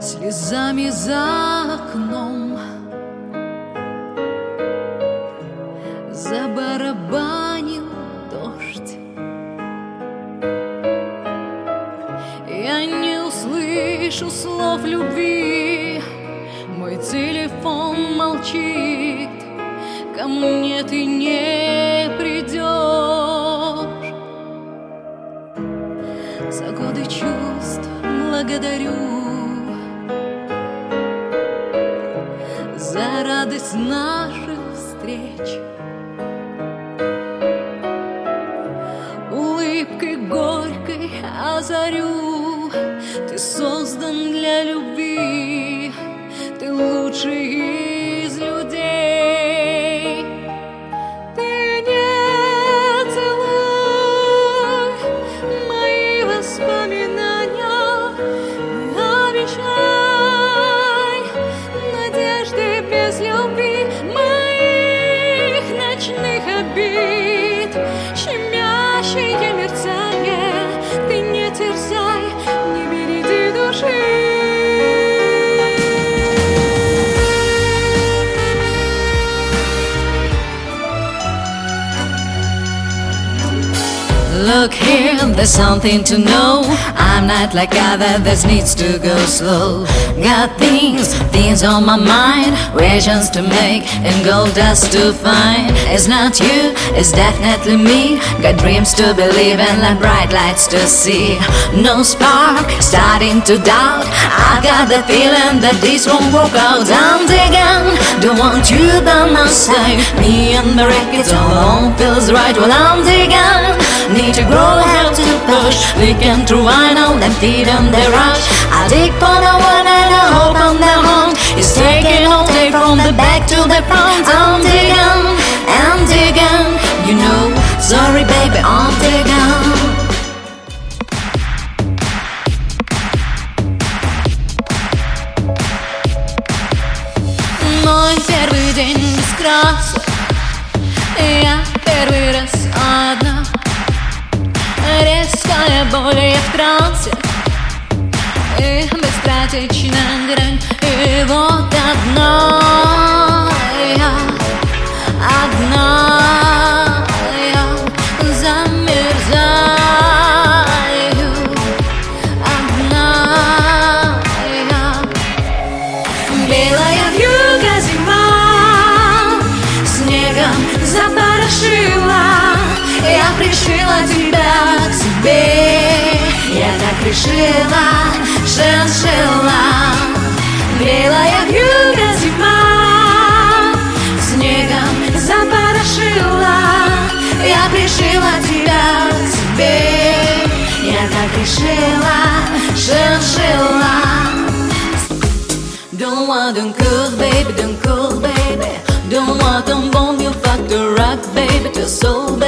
слезами за окном забарабанил дождь. Я не услышу слов любви, мой телефон молчит, ко мне ты не придешь. За годы чувств благодарю, за радость наших встреч. Улыбкой горькой озарю, ты создан для любви, ты лучший из людей. Ты не целуй мои воспоминания, обещай надежды без любви, моих ночных обид, щемящее мерцание. Ты не терзай, не береди души. Look here, there's something to know. I'm not like other that needs to go slow. Got things on my mind, visions to make and gold dust to find. It's not you, it's definitely me. Got dreams to believe in and bright lights to see. No spark, starting to doubt. I got the feeling that this won't work out. I'm digging, don't want you by my side. Me and the records alone feels right. Well, I'm digging, need to grow, have to push. We can through, I know them feet and they rush. I dig for the one and I hope I'm the home. It's taking all day from the back to the front. I'm digging, you know. Sorry baby, I'm digging. Мой первый день без красок, я первый раз одна. Резкая боль, я в трансе, и быстротечная грань. И вот одна я замерзаю. Одна я, белая вьюга зима, снегом запорошила. Я пришила тебя к себе, я так решила, шиншилла. Белая вьюга зима, снегом запорошила. Я пришила тебя к себе, я так решила, шиншилла. Don't want them cool, baby, don't cool, baby. Don't want them bone, you fuck the rock, baby, just so.